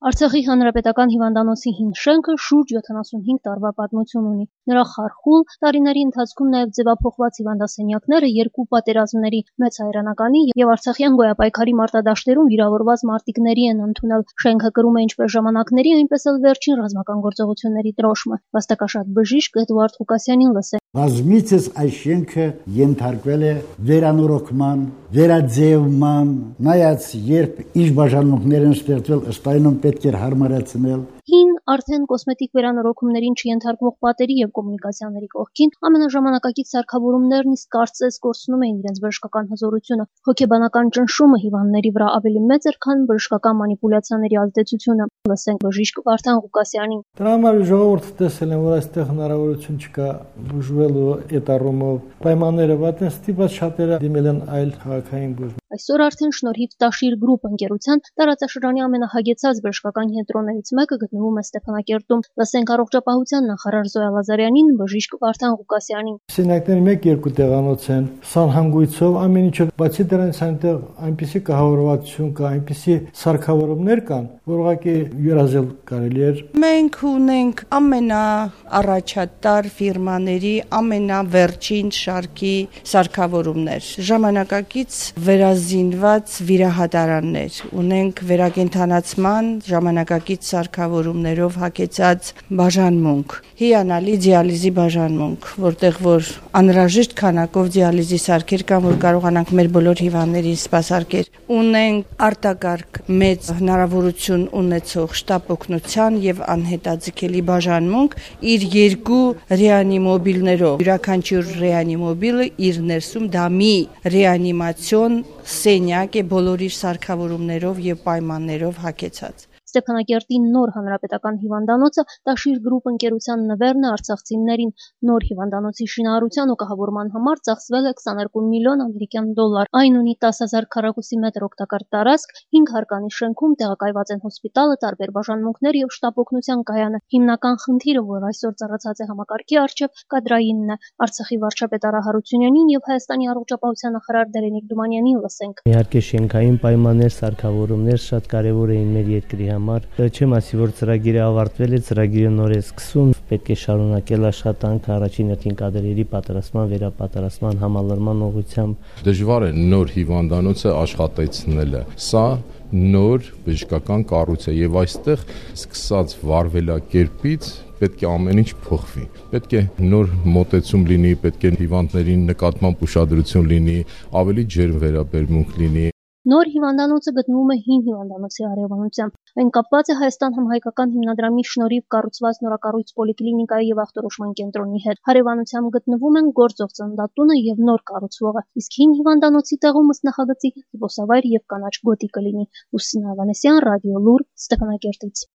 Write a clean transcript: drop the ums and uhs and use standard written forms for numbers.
Արցախի հանրապետական հիվանդանոցի հին շենքը շուրջ 75 տարվա պատմություն ունի։ Նրա խարխուլ, տարիների ընթացքում նաև ձևափոխված հիվանդասենյակները երկու պատերազմների, մեծ հայրանականի և արցախյան գոյապայքարի մարտադաշտերում վիրավորված մարտիկների են ընդունել։ Շենքը կրում է ինչպես ժամանակների, այնպես էլ վերջին ռազմական գործողությունների տրոշմը։ Վաստակաշատ բժիշկ Էդուարդ Ղուկասյանին լսենք։ Բազմիցս այս շենքը ենթարկվել է վերանորոգման, վերաձևման, նայած երբ իր բաժանմունքներ են ստեղծվել, ըստ այնու պետք էր հարմարացնել։ Հին, արդեն կոսմետիկ վերանորոգումներին չենթարկվող պատերի և կոմունիկացիաների կողքին ամենաժամանակակից սարքավորումներն իսկ կարծես կորցնում էին իրենց բժշկական հզորությունը։ Հոգեբանական ճնշումը հիվանդների վրա ավելի մեծ էր, քան բժշկական մանիպուլյացիաների ազդեցությունը։ Լսենք բժիշկ Վարդան Ղուկասյանին։ Դրա համար ժողովուրդը տեսել են, որ այստեղ հնարավորություն չկա բուժվելու այդ առումով։ Պայմանները վատ են, ստիպված շատերը դիմել են այլ քաղաքային բուժ։ Այսօր արդեն շնորհիվ Տաշիր գրուպ ընկերության տարածաշրջանի ամենահագեցած բժշկական կենտրոններից մեկը գտնվում է Ստեփանակերտում։ Լսենք առողջապահության նախարար Զոյա Լազարյանին, բժիշկ Վարդան Ղուկասյանին։ Սենյակների 1-2 տեղանոց են, սանհանգույցով, ամեն ինչը, բացի դրանից այնտեղ այնպիսի կահավորվածություն կա, այնպիսի սարքավորումներ կան, որ ուղղակի երազել կարելի էր։ Մենք ունենք ամենաառաջատար ֆիրմաների ամենավերջին շարքի սարքավորումներ, ժամանակակից վերազինված վիրահատարաններ, ունենք վերակենդանացման ժամանակակից սարքավորումներով հագեցած բաժանմունք, հիանալի դիալիզի բաժանմունք, որտեղ որ անհրաժեշտ քանակով դիալիզի սարքեր կան, որ կարողանանք մեր բոլոր հիվանդներին սպասարկել։ Ունենք արտակարգ մեծ հնարավորություն ունեցող շտապ օգնության եւ անհետաձգելի բաժանմունք իր 2 ռեանիմոբիլներով։ Յուրաքանչյուր ռեանիմոբիլը իր ներսում դամի ռեանիմացիոն սենյակ է բոլոր իր սարքավորումներով եւ պայմաններով հագեցած։ Ստեփանակերտի նոր հանրապետական հիվանդանոցը Տաշիր գրուպ ընկերության նվերն է արցախցիներին։ Նոր հիվանդանոցի շինարարության ու կահավորման համար ծախսվել է 22 միլիոն ամերիկյան դոլար։ Այն ունի 10,000 քառակուսի մետր օգտակար տարածք, 5 հարկանի շենքում տեղակայված են հոսպիտալը, տարբեր բաժանմունքներ եւ շտապ օգնության կայանը։ Հիմնական խնդիրը, որ այսօր ծառացած է համակարգի առջև, կադրայինն է։ Արցախի վարչապետ Արա Հարությունյանին եւ Հայաստանի առողջապահության նախարար Դերենիկ Դումանյանին լսենք։ Իհարկե շենքային պայմաններ, սարքավորումներ շատ կարեւոր էին մեր երկրի համար։ Չեմ ասի, որ ծրագիրը ավարտվել է, ծրագիրը նոր է սկսում, պետք է շարունակել աշխատանքը առաջին հերթին կադրերի պատրաստման, վերապատրաստման, համալրման ուղղությամբ։ Դժվար է նոր հիվանդանոցը աշխատեցնելը։ Սա նոր բժշկական կառույց է եւ այստեղ սկսած վարվելակերպից պետք է ամեն ինչ փոխվի։ Պետք է նոր մոտեցում լինի, պետք է հիվանդներին նկատմամբ ուշադրություն լինի, ավելի ջերմ վերաբերմունք լինի։ Նոր հիվանդանոցը գտնվում է հին հիվանդանոցի հարևանությամբ։ Այն կապված է Հայաստան համահայկական հիմնադրամի շնորհիվ կառուցված նորակառույց պոլիկլինիկայի եւ ախտորոշման կենտրոնի հետ։ Հարևանությամբ գտնվում են գործող ծննդատունը եւ նոր կառուցվողը, իսկ հին հիվանդանոցի տեղում ըստ նախագծի զբոսավայր եւ կանաչ գոտի կլինի։ Լուսինե Ավանեսյան, Ռադիո Լուր, Ստեփանակերտից։